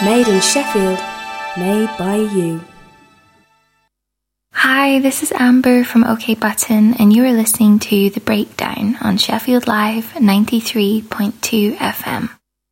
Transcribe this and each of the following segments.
Made in Sheffield, made by you. Hi, this is Amber from OK Button, and you are listening to The Breakdown on Sheffield Live 93.2 FM.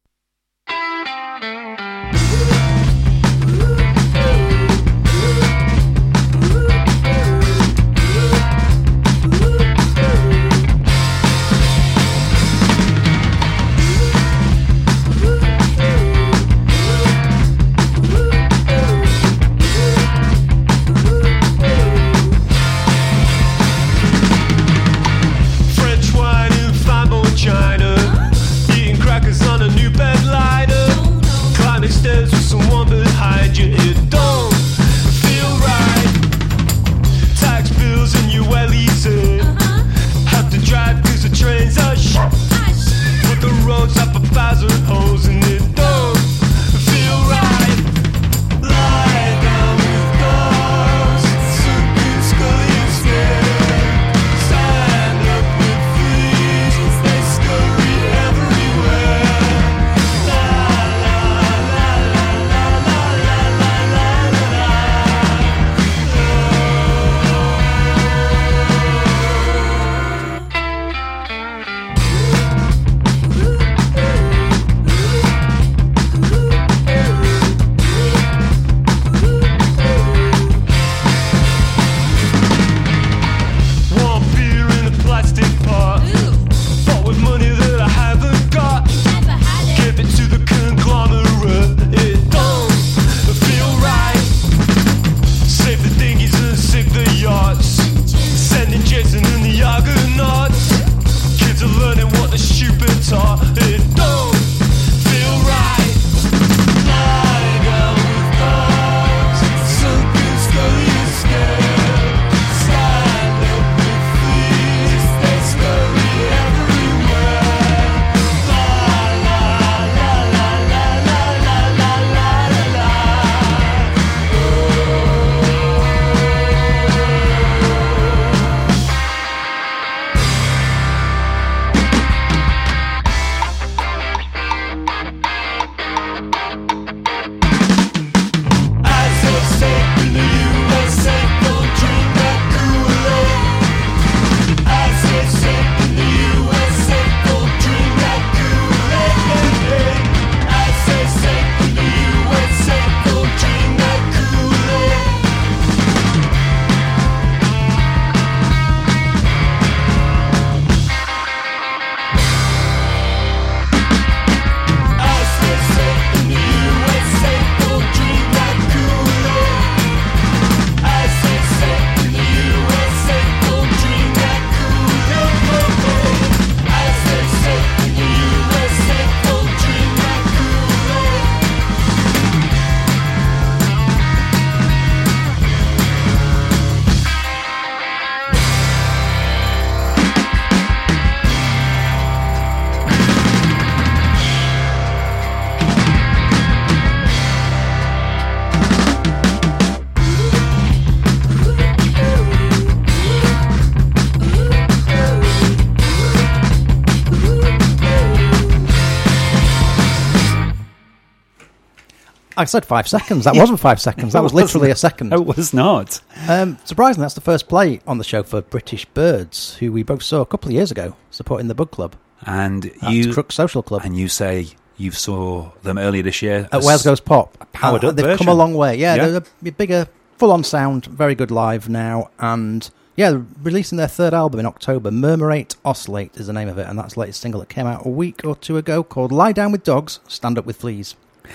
I said 5 seconds. That wasn't 5 seconds. That was literally a second. It was not. Surprisingly, that's the first play on the show for British Birds, who we both saw a couple of years ago, supporting the Bug Club. And you, Crook Social Club. And you say you saw them earlier this year at Wales Goes Pop. A powered up They've version. come a long way. Yeah, they're a bigger, full-on sound, very good live now, and yeah, releasing their third album in October. Murmurate Oscillate is the name of it, and that's the latest single that came out a week or two ago, called Lie Down with Dogs, Stand Up with Fleas.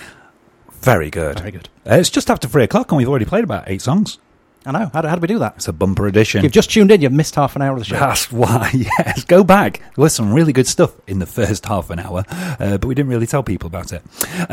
Very good. Very good. It's just after 3 o'clock and we've already played about 8 songs. I know. How did we do that? It's a bumper edition. If you've just tuned in, you've missed half an hour of the show. That's why, yes. Go back. There was some really good stuff in the first half an hour, but we didn't really tell people about it.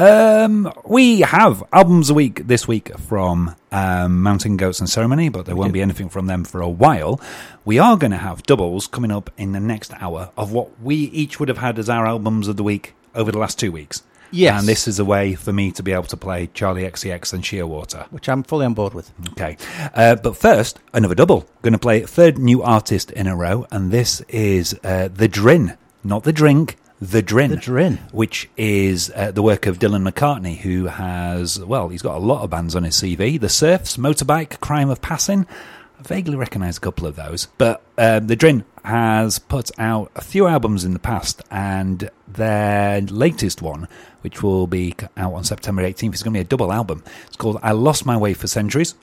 We have albums a week this week from Mountain Goats and Ceremony, but there won't be anything from them for a while. We are going to have doubles coming up in the next hour of what we each would have had as our albums of the week over the last 2 weeks. Yes. And this is a way for me to be able to play Charlie XCX and Shearwater. Which I'm fully on board with. Okay. But first, another double. Going to play third new artist in a row, and this is The Drin. Not The Drink, The Drin. The Drin. Which is the work of Dylan McCartney, who has, well, he's got a lot of bands on his CV. The Surfs, Motorbike, Crime of Passing. I vaguely recognise a couple of those. But The Drin has put out a few albums in the past, and their latest one, which will be out on September 18th, is going to be a double album. It's called I Lost My Way for Centuries.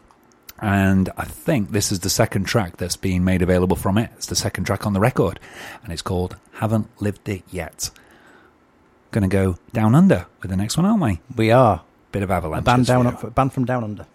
And I think this is the second track that's being made available from it. It's the second track on the record. And it's called Haven't Lived It Yet. Going to go down under with the next one, aren't we? We are. Bit of Avalanche. A band from Down Under.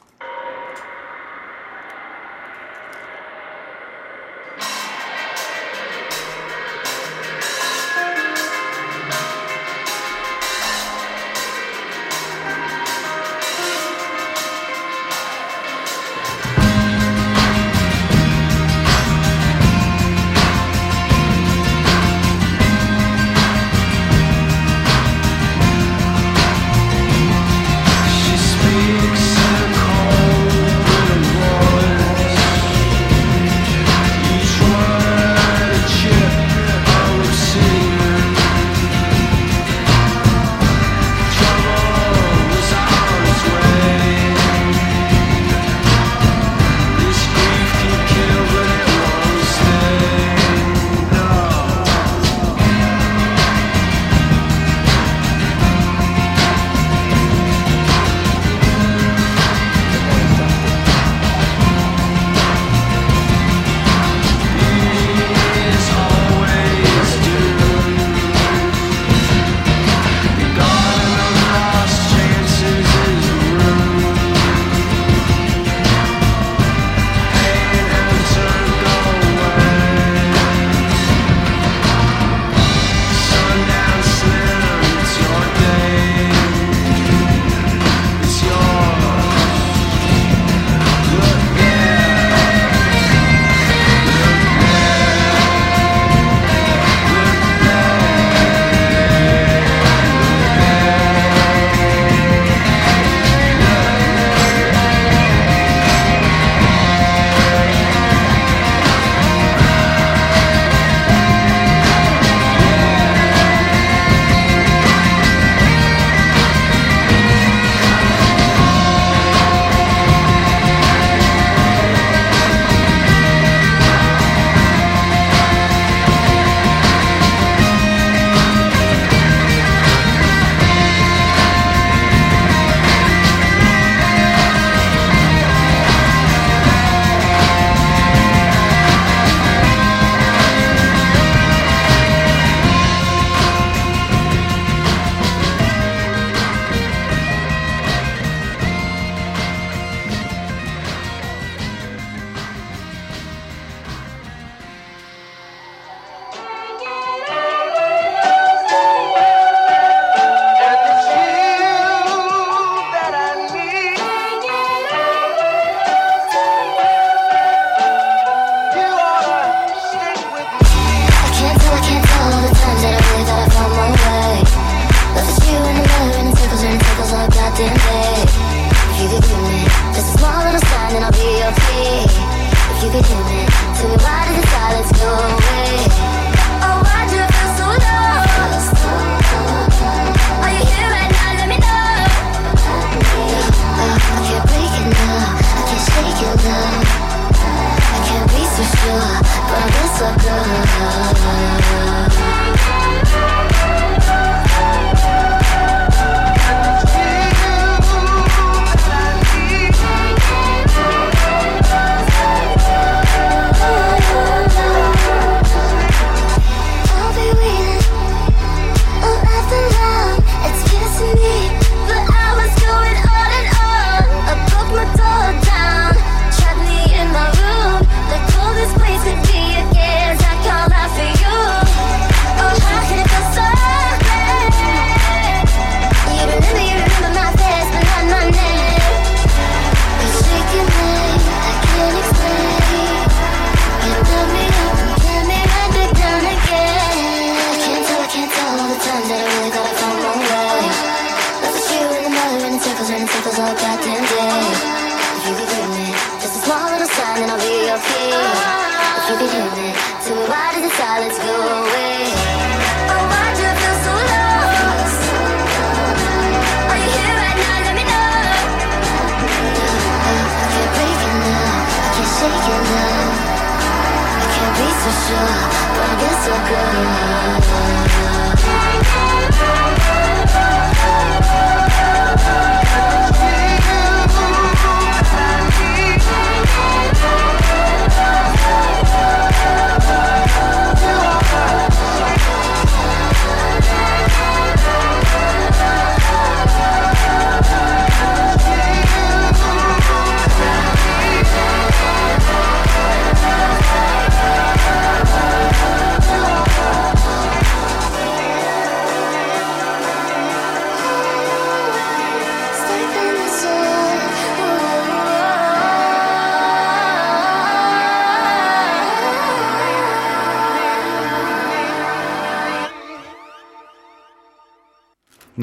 If you could hear me, tell me why did the silence go away? Oh, why do I feel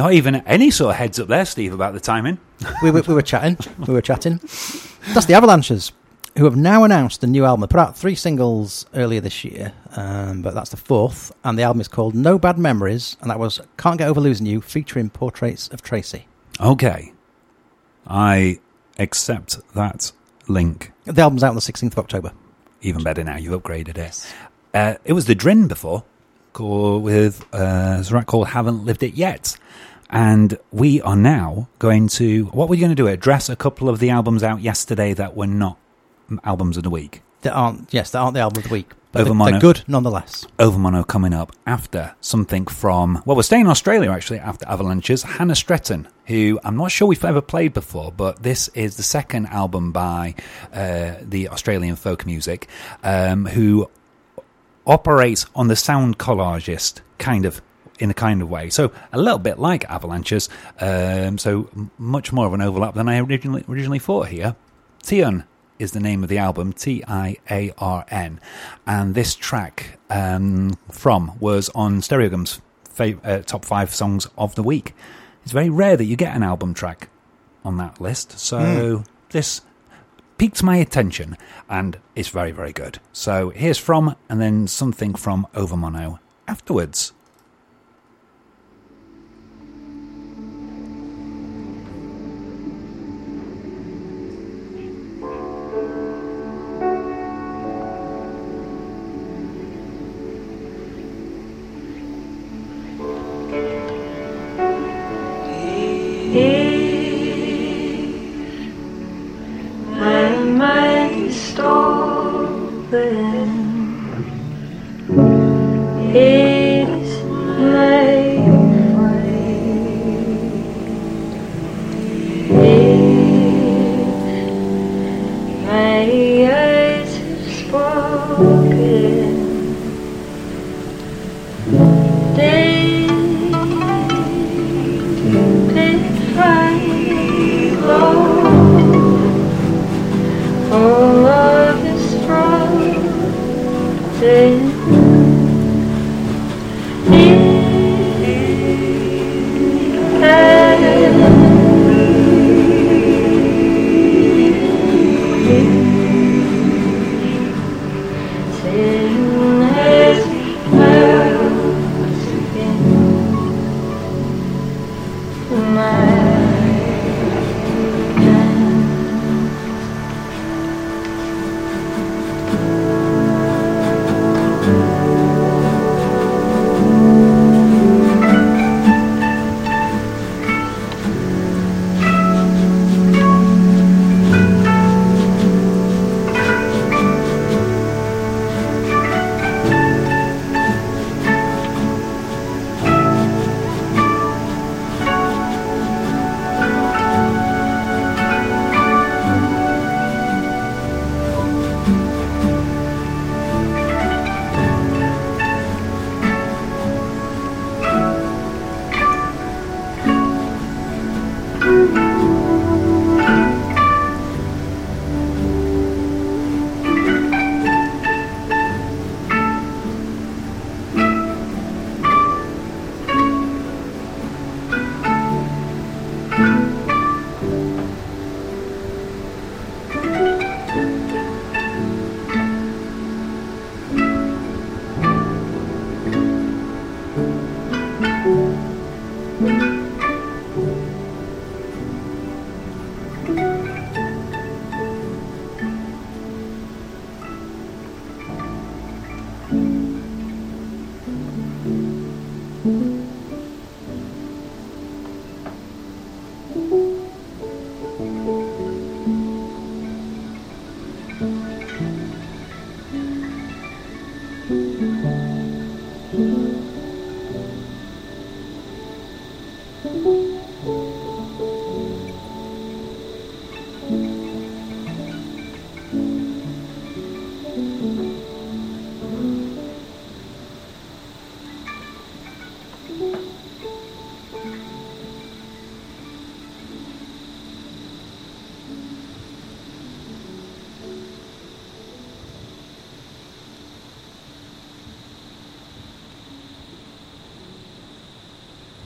Not even any sort of heads up there, Steve, about the timing. We were chatting. That's the Avalanches, who have now announced a new album. They put out 3 singles earlier this year, but that's the 4th, and the album is called No Bad Memories, and that was Can't Get Over Losing You, featuring Portraits of Tracy. Okay. I accept that link. The album's out on the 16th of October. Even better now, you've upgraded it. It was the Drin before, with a track called Haven't Lived It Yet. And we are now going to... What we're going to do, address a couple of the albums out yesterday that were not albums of the week. They aren't the album of the week. But Overmono, they're good nonetheless. Overmono coming up after something from... Well, we're staying in Australia, actually, after Avalanches. Hannah Stretton, who I'm not sure we've ever played before, but this is the second album by the Australian folk music, who operates on the sound collagist in a kind of way. So a little bit like Avalanches, so much more of an overlap than I originally thought here. Tian is the name of the album, Tiarn, and this track from was on Stereogum's top 5 songs of the week. It's very rare that you get an album track on that list, so this piqued my attention, and it's very, very good. So here's from, and then something from Overmono afterwards.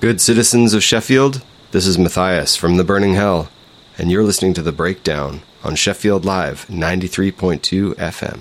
Good citizens of Sheffield, this is Matthias from The Burning Hell, and you're listening to The Breakdown on Sheffield Live 93.2 FM.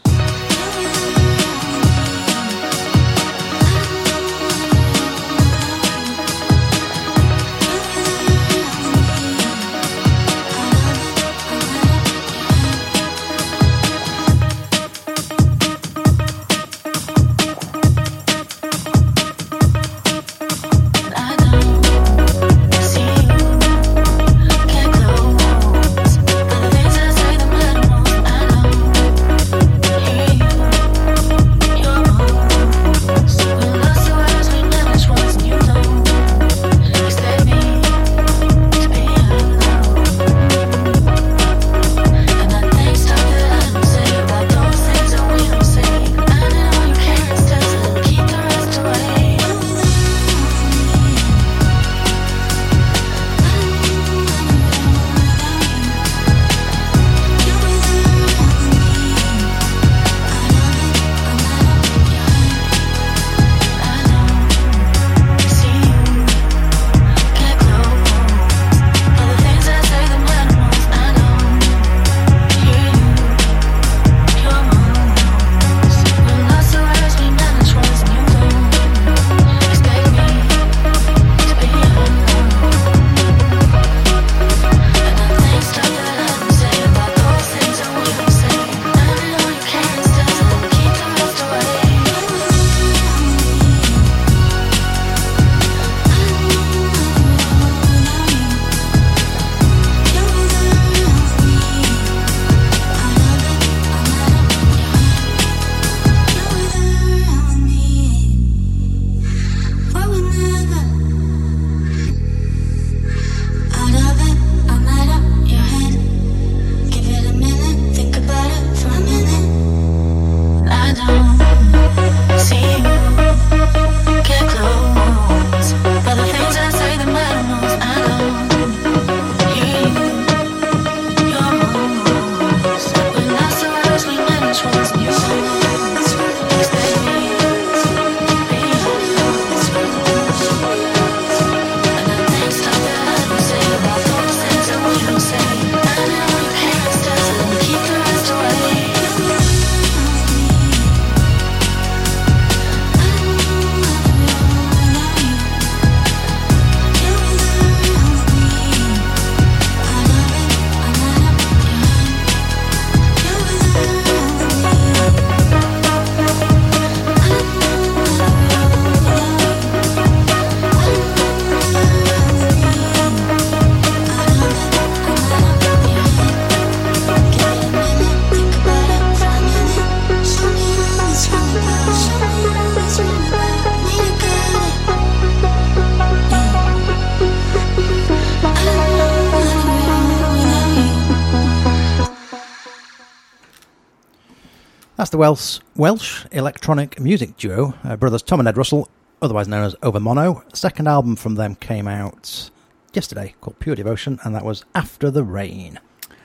That's the Welsh electronic music duo, brothers Tom and Ed Russell, otherwise known as Over Mono. Second album from them came out yesterday called Pure Devotion, and that was After the Rain.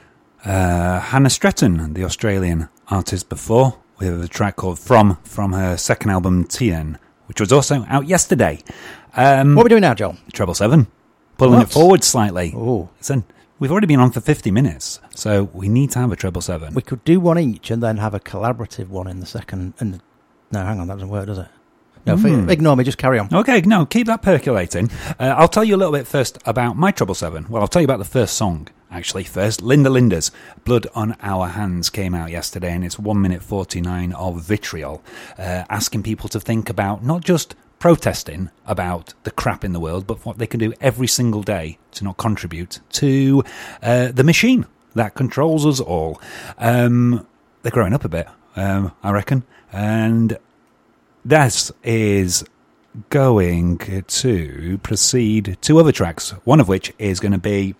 Hannah Stretton, the Australian artist before, with a track called From her second album TN, which was also out yesterday. What are we doing now, Joel? Treble 7. Pulling it forward slightly. Oh. Listen, we've already been on for 50 minutes, so we need to have a treble 7. We could do one each and then have a collaborative one in the second. No, hang on, that doesn't work, does it? No, ignore me, just carry on. Okay, no, keep that percolating. I'll tell you a little bit first about my treble 7. Well, I'll tell you about the first song, actually, first. Linda Linda's Blood on Our Hands came out yesterday, and it's 1 minute 49 of vitriol, asking people to think about not just protesting about the crap in the world, but what they can do every single day to not contribute to the machine that controls us all. They're growing up a bit, I reckon, and this is going to precede two other tracks, one of which is going to be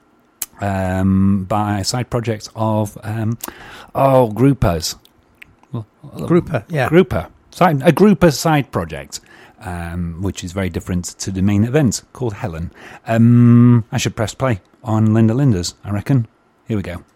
by a side project of Groupers. Grouper, yeah. Grouper. A Grouper side project, which is very different to the main event, called Helen. I should press play on Linda Linda's, I reckon. Here we go.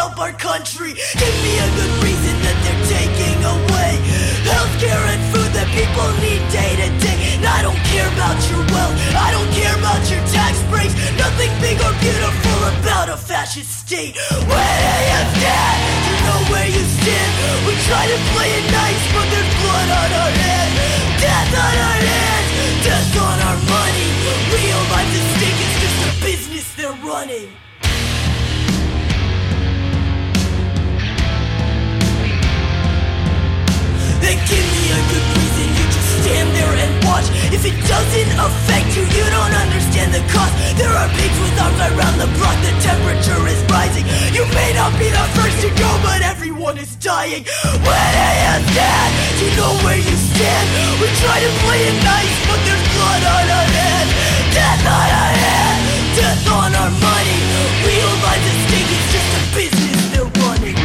help our country. Give me a good reason that they're taking away healthcare and food that people need day to day. And I don't care about your wealth, I don't care about your tax breaks. Nothing big or beautiful about a fascist state. When I am dead, you know where you stand. We try to play it nice, but there's blood on our hands. Death on our hands, death on our money. Real life at stake, it's just a business they're running. Then give me a good reason, you just stand there and watch. If it doesn't affect you, you don't understand the cost. There are pigs with arms around the block, the temperature is rising. You may not be the first to go, but everyone is dying. When I am dead, you know where you stand. We try to play it nice, but there's blood on our hands. Death on our hands, death on our money. Real life at stake, it's just a business they're running.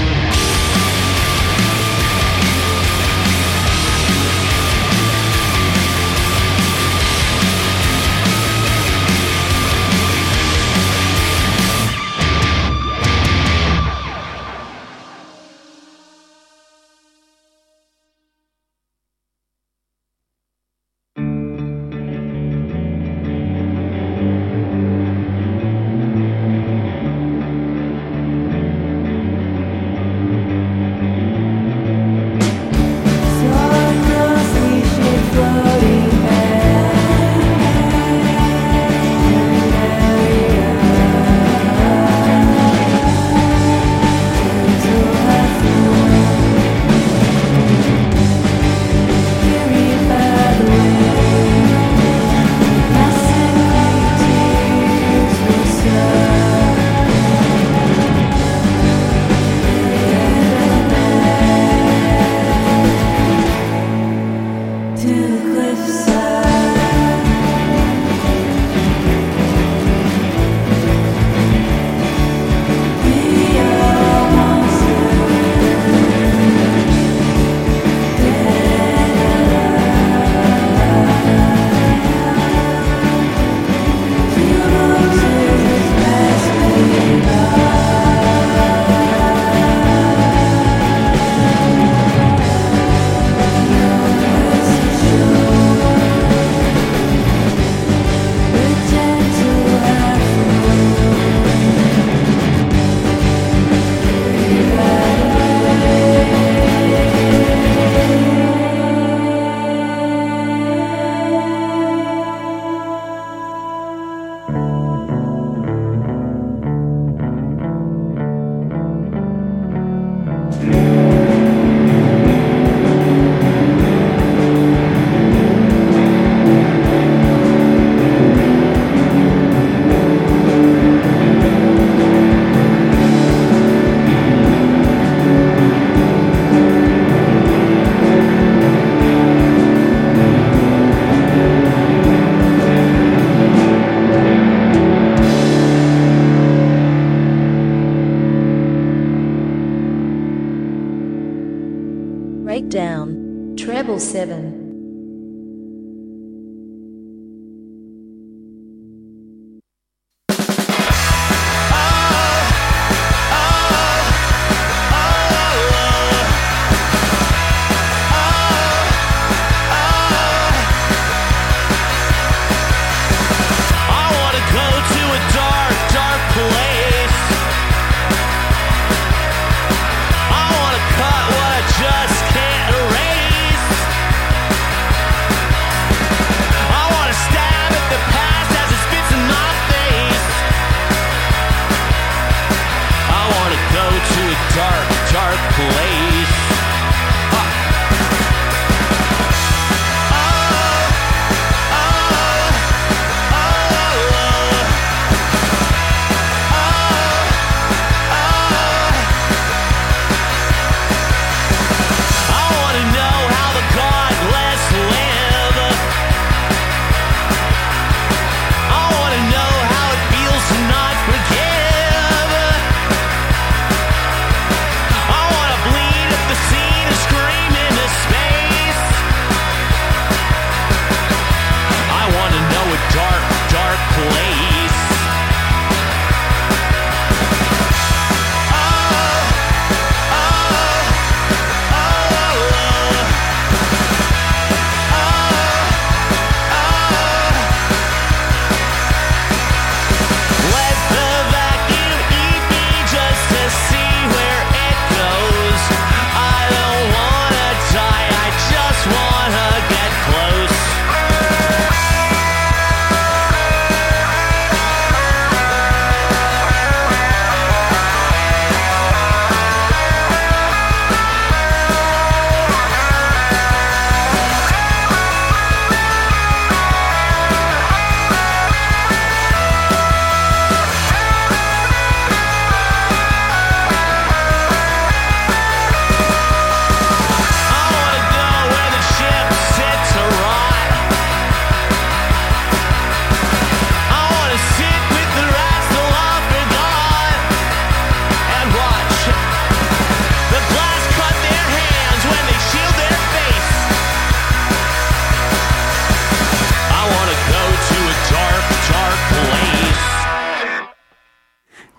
Breakdown, treble 7. Just can't erase.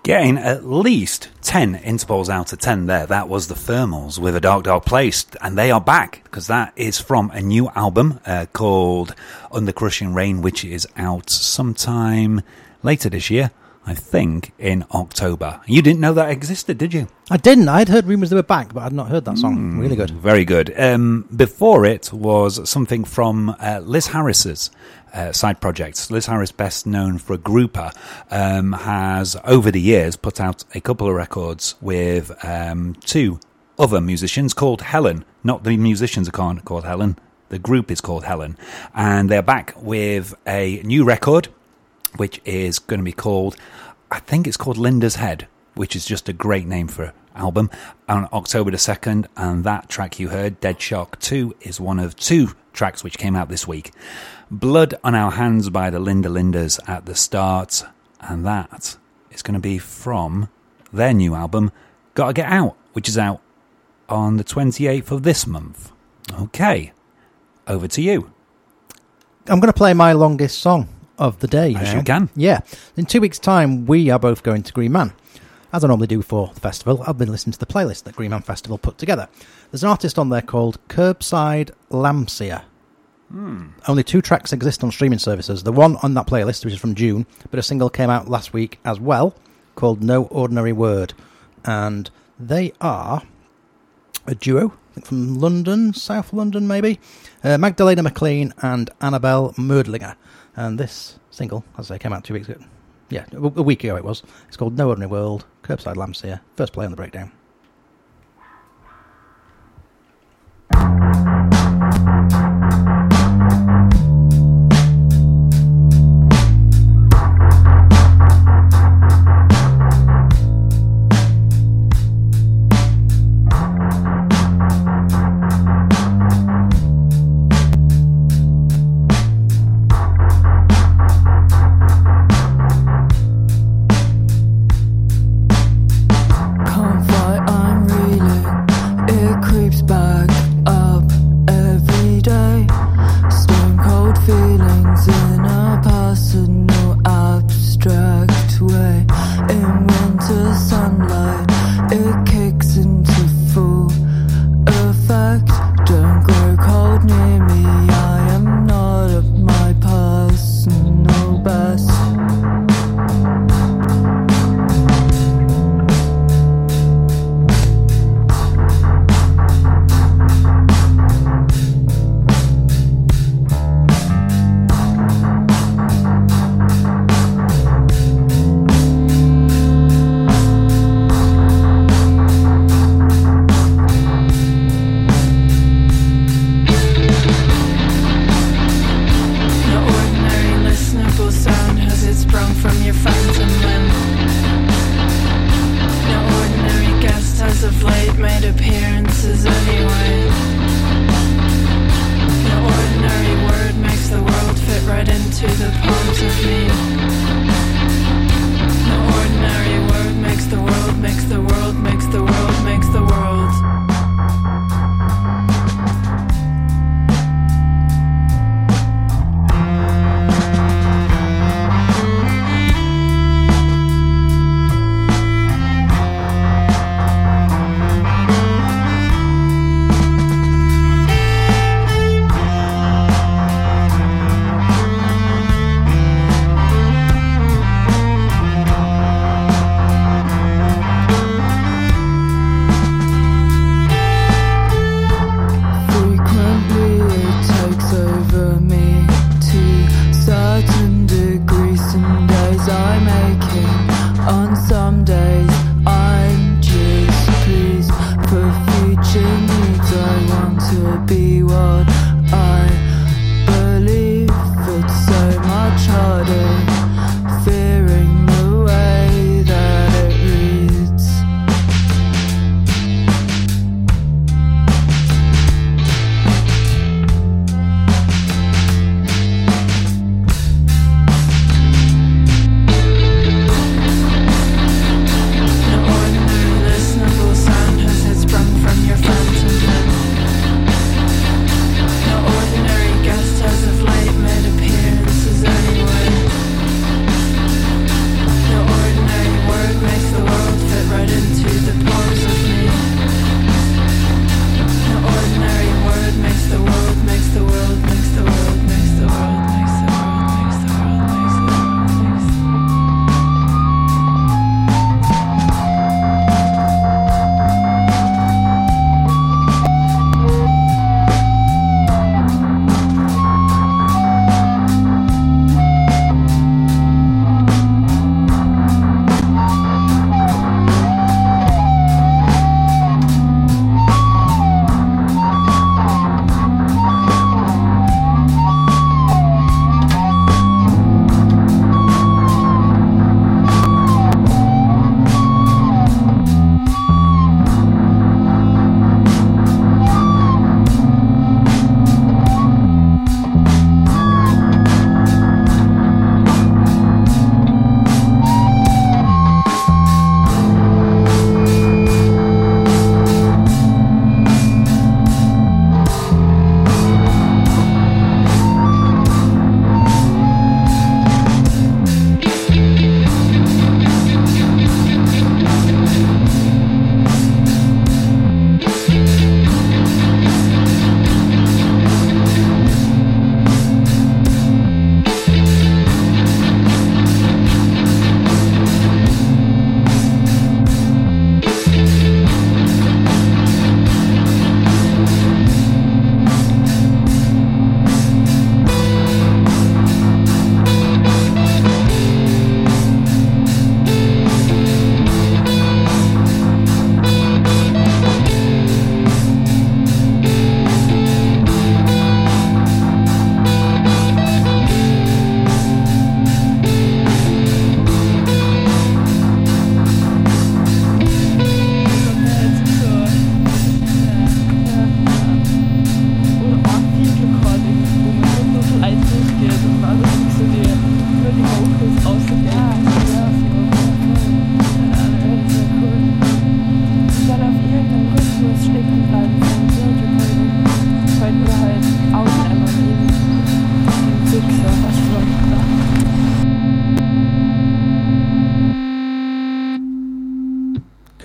Getting at least 10 intervals out of 10 there. That was the Thermals with A Dark, Dark Place. And they are back, because that is from a new album called Under Crushing Rain, which is out sometime later this year, I think, in October. You didn't know that existed, did you? I didn't. I'd heard rumours they were back, but I'd not heard that song. Really good. Very good. Before it was something from Liz Harris's side projects. Liz Harris, best known for a grouper, has over the years put out a couple of records with two other musicians called Helen. Not the musicians are called Helen. The group is called Helen. And they're back with a new record, which is going to be called, I think it's called Linda's Head, which is just a great name for an album, on October the 2nd. And that track you heard, Dead Shark 2, is one of two tracks which came out this week. Blood on Our Hands by the Linda Lindas at the start, and that is going to be from their new album, Gotta Get Out, which is out on the 28th of this month. Okay, over to you. I'm going to play my longest song of the day. As you can. Yeah. In 2 weeks' time, we are both going to Green Man. As I normally do for the festival, I've been listening to the playlist that Green Man Festival put together. There's an artist on there called Curbside Lamsia. Only 2 tracks exist on streaming services. The one on that playlist, which is from June, but a single came out last week as well, called No Ordinary Word. And they are a duo, I think from London, South London maybe, Magdalena McLean and Annabelle Murdlinger. And this single, as I say, came out 2 weeks ago. Yeah, a week ago it was. It's called No Ordinary World, Curbside Lamsia. First play on the breakdown. Come find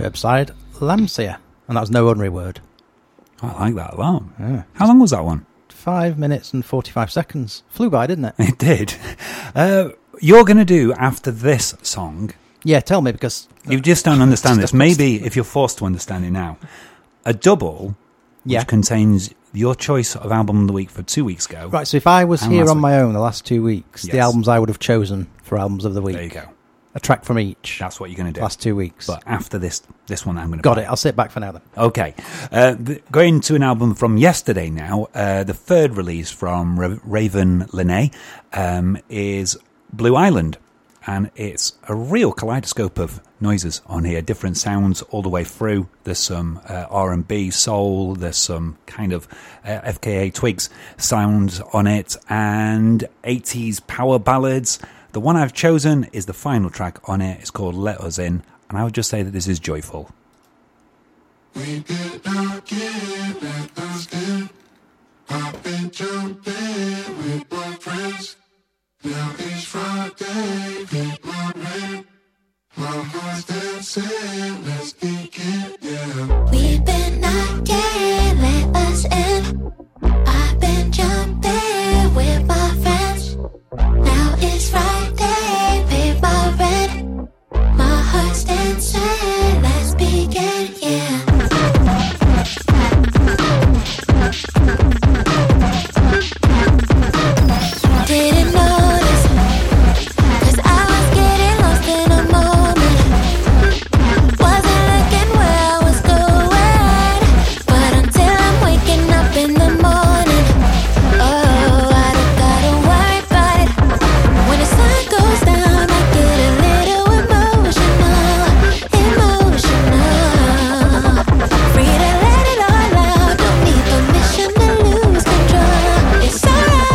Curbside Lamsia. And that was no ordinary word. I like that a lot. Yeah. How long was that one? 5 minutes and 45 seconds. Flew by, didn't it? It did. You're going to do, after this song... Yeah, tell me, because... You just don't understand this. Maybe, if you're forced to understand it now, a double, which contains your choice of album of the week for 2 weeks ago. Right, so if I was here on my own the last 2 weeks, Yes. the albums I would have chosen for albums of the week. There you go. A track from each. That's what you're going to do. Last 2 weeks. But after this one, I'm going to... Got it. I'll sit back for now then. Okay. Going to an album from yesterday now, the third release from Raven Lenae is Blue Island. And it's a real kaleidoscope of noises on here, different sounds all the way through. There's some R&B, soul, there's some kind of FKA Twigs sounds on it, and 80s power ballads. The one I've chosen is the final track on it. It's called Let Us In, and I would just say that this is joyful. We did not get let us in. I've been jumping with boyfriends. Now it's Friday, pay my rent. My heart's dancing, let's begin, yeah. We've been knocking, let us in. I've been jumping with my friends. Now it's Friday, pay my rent. My heart's dancing, let's begin, yeah. Didn't notice, 'cause I was getting lost in a moment. Wasn't looking where I was going, but until I'm waking up in the morning, oh, I don't gotta worry about it. When the sun goes down, I get a little emotional. Free to let it all out, don't need permission to lose control. It's alright.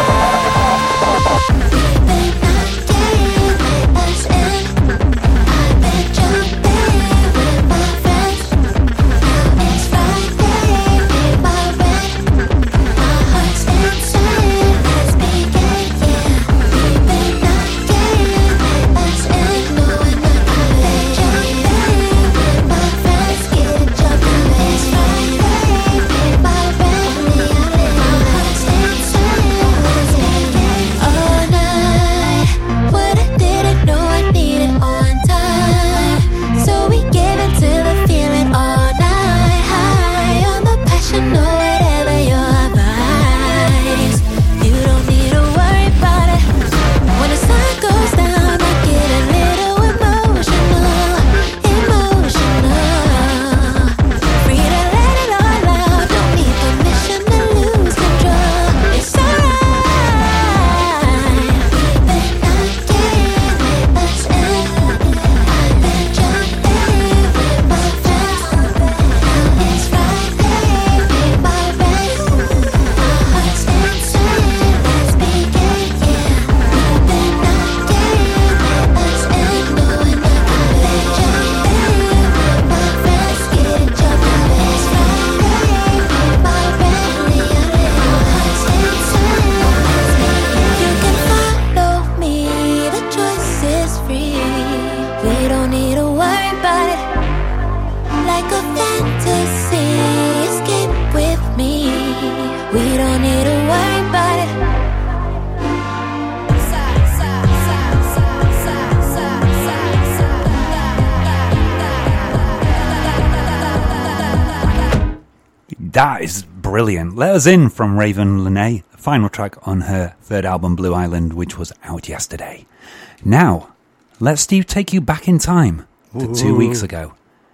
That is brilliant. Let Us In from Raven Lenae, final track on her third album Blue Island, which was out yesterday. Now, let Steve take you back in time to 2 weeks ago.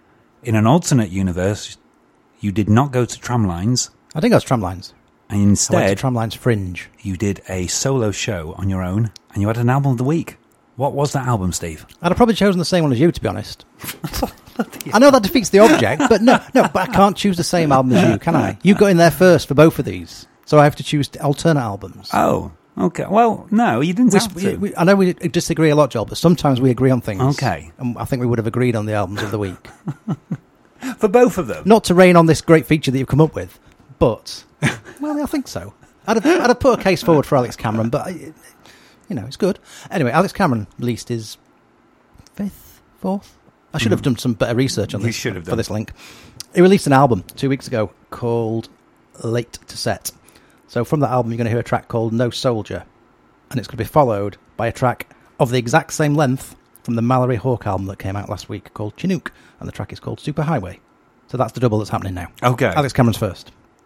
In an alternate universe, you did not go to Tramlines. I think I was Tramlines. And instead, I went to Tramlines Fringe. You did a solo show on your own, and you had an album of the week. What was that album, Steve? I'd have probably chosen the same one as you, to be honest. I know that defeats the object, but no, but I can't choose the same album as you, can I? You got in there first for both of these, so I have to choose alternate albums. Oh, okay. Well, no, you didn't have to. I know we disagree a lot, Joel, but sometimes we agree on things. Okay. And I think we would have agreed on the albums of the week. For both of them? Not to rain on this great feature that you've come up with, but, well, I think so. I'd have put a case forward for Alex Cameron, but, it's good. Anyway, Alex Cameron released his fourth I should have done some better research on You this should have for done. this link. He released an album 2 weeks ago called Late to Set. So from that album, you're going to hear a track called No Soldier, and it's going to be followed by a track of the exact same length from the Mallory Hawk album that came out last week called Chinook, and the track is called Superhighway. So that's the double that's happening now. Okay. Alex Cameron's first.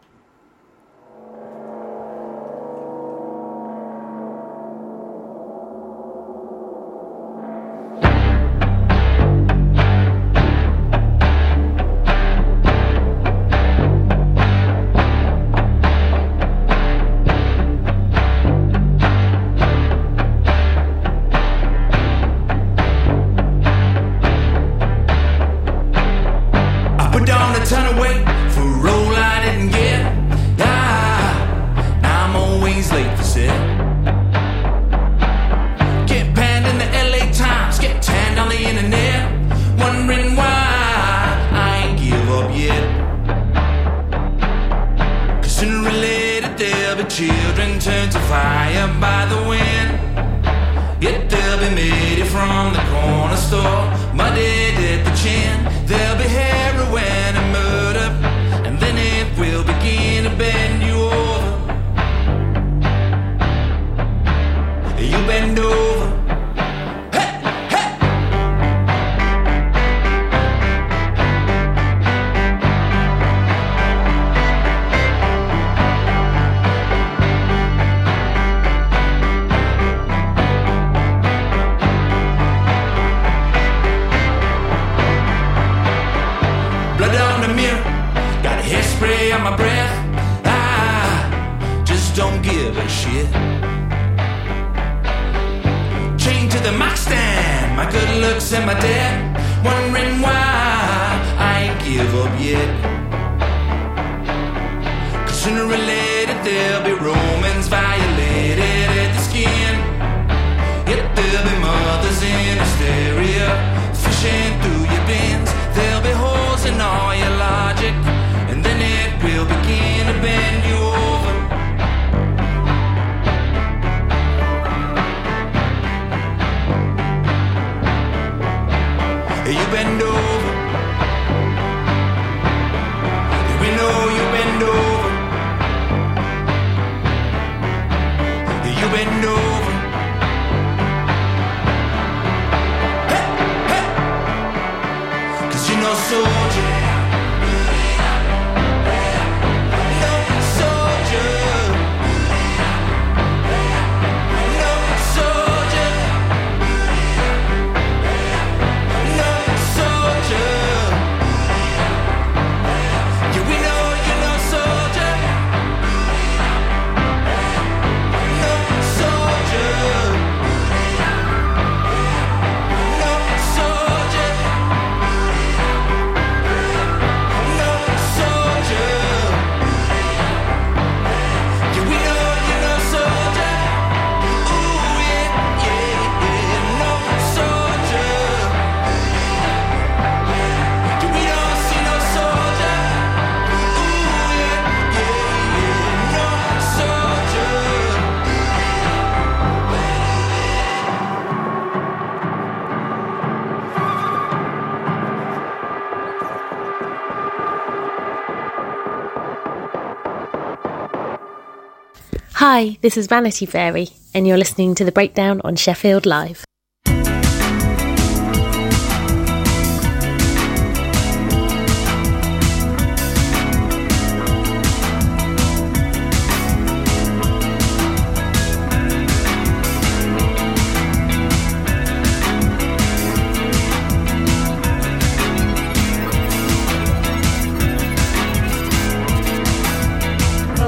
Hi, this is Vanity Fairy, and you're listening to The Breakdown on Sheffield Live.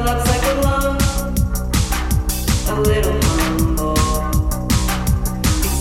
A little humble.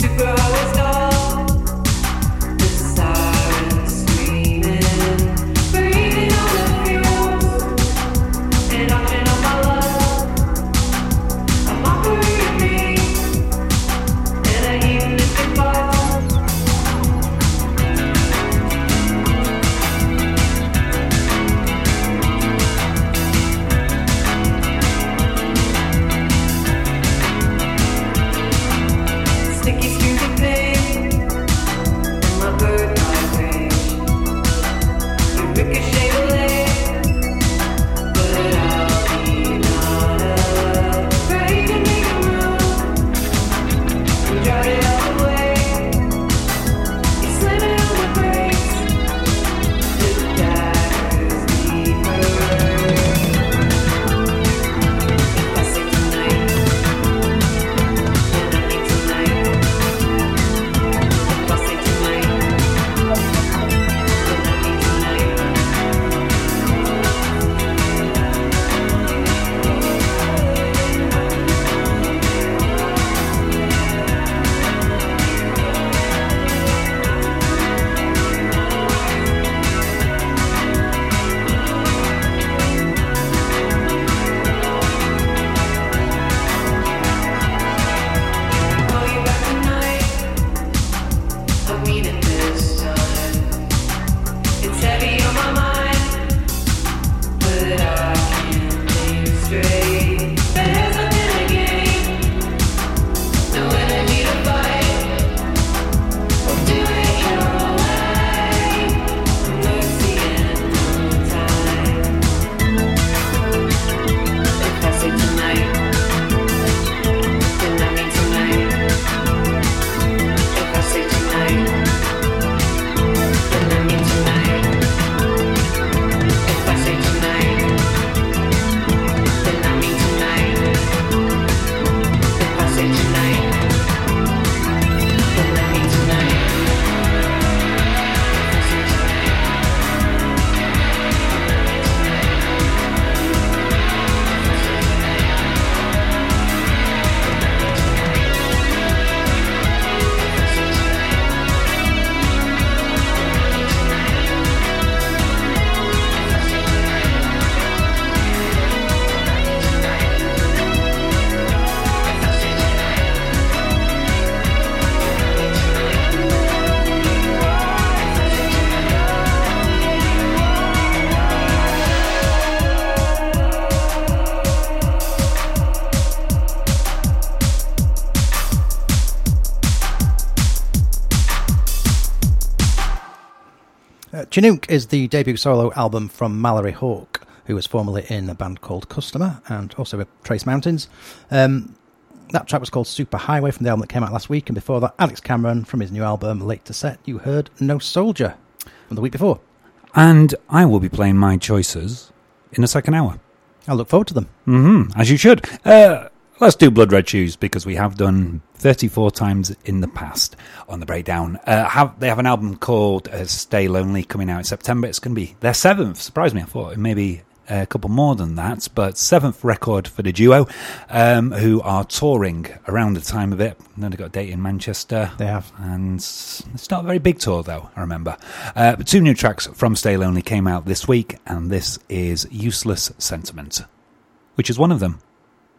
Chinook is the debut solo album from Mallory Hawk, who was formerly in a band called Customer and also with Trace Mountains. That track was called Super Highway from the album that came out last week, and before that, Alex Cameron from his new album Late to Set. You heard No Soldier from the week before. And I will be playing my choices in the second hour. I look forward to them. Mm-hmm, as you should. Let's do Blood Red Shoes, because we have done 34 times in the past on the breakdown. They have an album called Stay Lonely coming out in September. It's going to be their 7th. Surprised me. I thought it may be a couple more than that, but 7th record for the duo, who are touring around the time of it. Then they got a date in Manchester. They have. And it's not a very big tour, though, I remember. But 2 new tracks from Stay Lonely came out this week, and this is Useless Sentiment, which is one of them.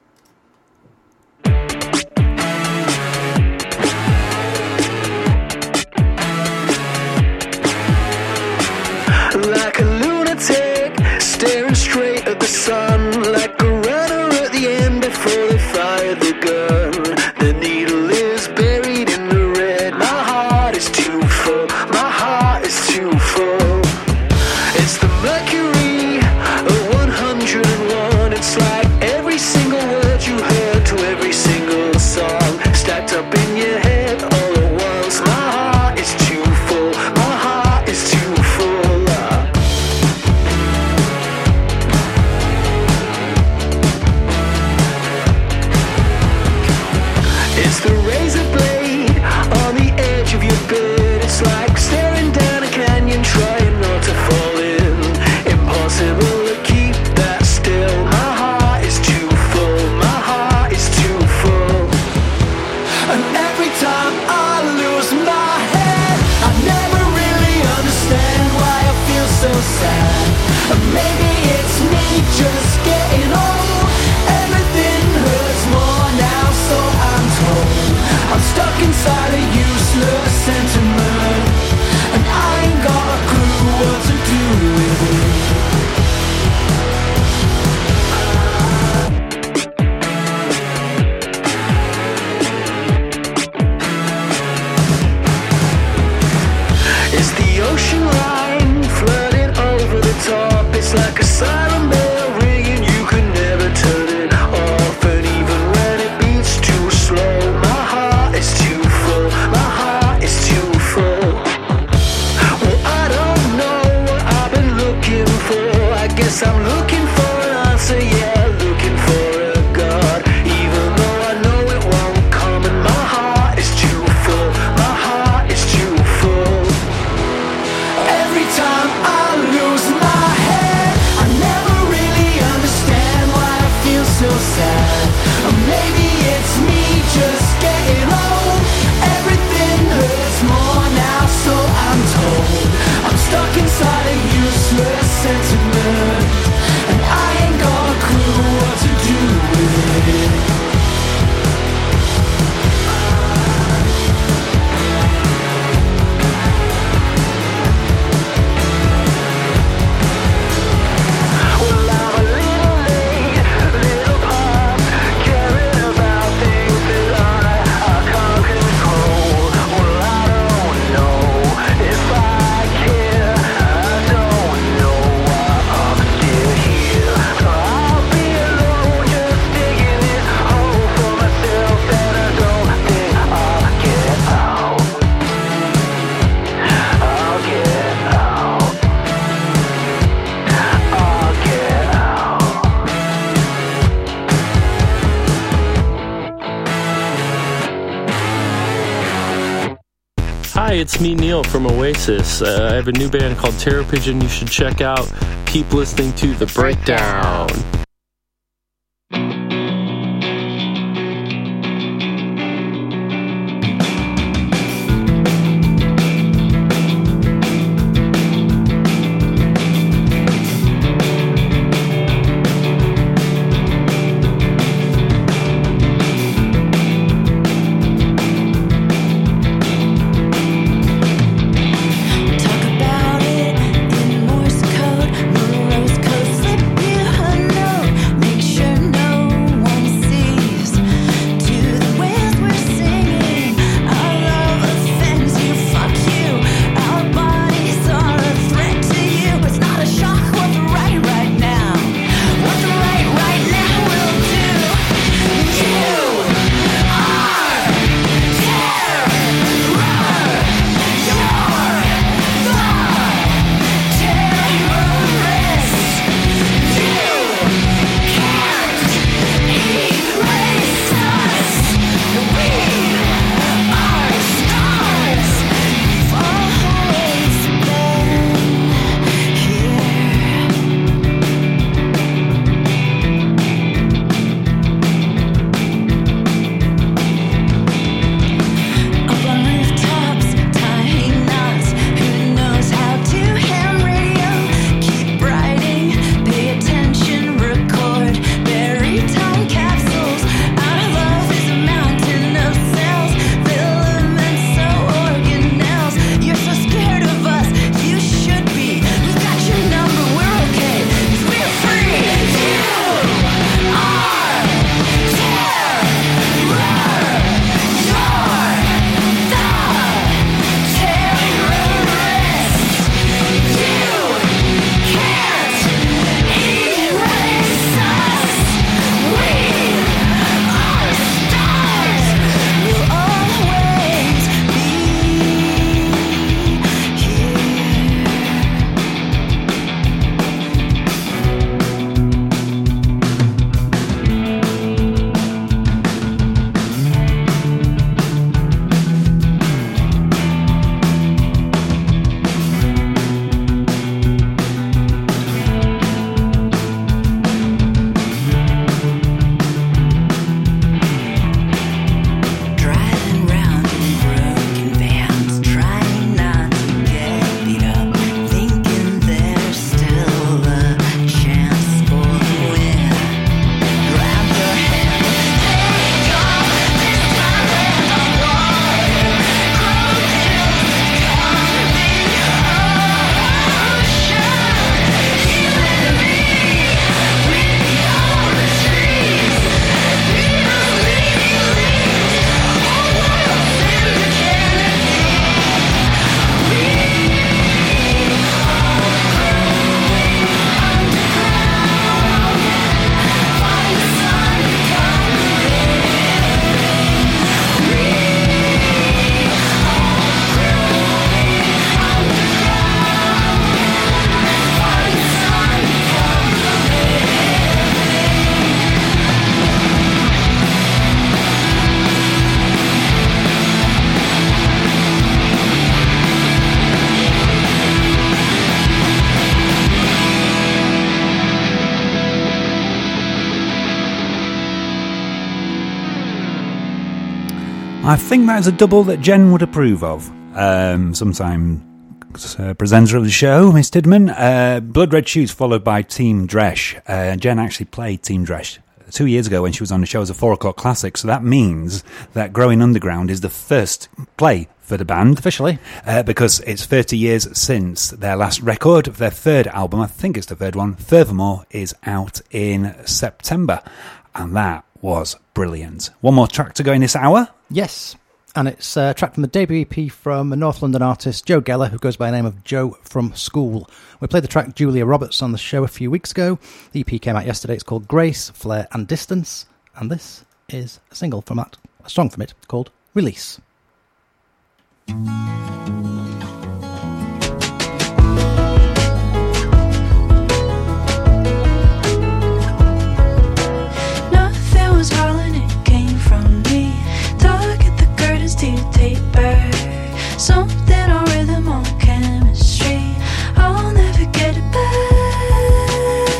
Like a lunatic, staring straight at the sun, like a runner at the end before they fire the gun. The needle is buried in the red. My heart is too full, my heart is too full. It's the mercury of 101. It's like every single word you heard to every single song stacked up in your head all at once. My heart is too full, my heart is too full. It's the razor blade on the edge of your bed. It's like staring down a canyon, trying not to fall in. Impossible to keep that still. My heart is too full, my heart is too full. And every time I lose my head, I never really understand why I feel so sad. Maybe it's me just getting old. Everything hurts more now, so I'm told. I'm stuck inside a useless sentiment, and I ain't got a clue what to do with it. It's the ocean line flooding over the top. It's like a siren bell ringing, you can never turn it off. And even when it beats too slow, my heart is too full, my heart is too full. Well, I don't know what I've been looking for. I guess I'm looking for an answer, yeah, looking for a God. Even though I know it won't come, and my heart is too full, my heart is too full. Every time I lose my head, I never really understand why I feel so sad. Or maybe it's me just getting old. Everything hurts more now, so I'm told. I'm stuck inside a useless sentiment, and I ain't got a clue what to do with it. Well, I'm a little late, little pop, caring about things that I can't control. Well, I don't know if I care, I don't know why I'm still here. I'll be alone, just digging this hole for myself, and I don't think I'll get out. I'll get out. I'll get out. Hi, it's me, Neil from Oasis. I have a new band called Terror Pigeon you should check out. Keep listening to The Breakdown. Talk about it in Morse code, Morose code, slip you a note. I think that is a double that Jen would approve of. Sometime presenter of the show, Miss Tidman. Blood Red Shoes followed by Team Dresch. Jen actually played Team Dresch 2 years ago when she was on the show as a 4 o'clock classic, so that means that Growing Underground is the first play for the band. Officially. Because it's 30 years since their last record. Their third album, I think it's the third one, Furthermore, is out in September. And that was brilliant. One more track to go in this hour? Yes. And it's a track from the debut EP from a North London artist, Joe Geller, who goes by the name of Joe from School. We played the track Julia Roberts on the show a few weeks ago. The EP came out yesterday. It's called Grace, Flair and Distance. And this is a single from that, a song from it called Release. Nothing was falling, it came from me. Dug at the curtains to taper. Something on rhythm, on chemistry. I'll never get it back.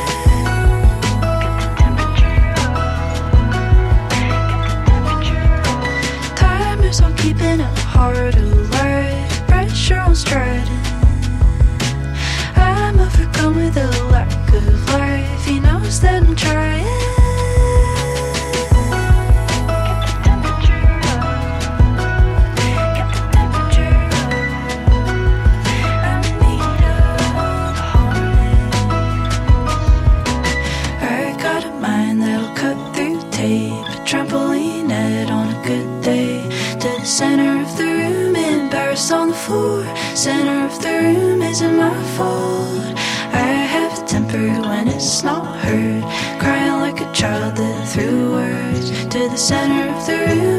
Timers on keeping a heart alert. Pressure on striding. I'm overcome with a lack of life. He knows that I'm trying. Center of the room, embarrassed on the floor. Center of the room, isn't my fault. I have a temper when it's not heard. Crying like a child that threw words to the center of the room.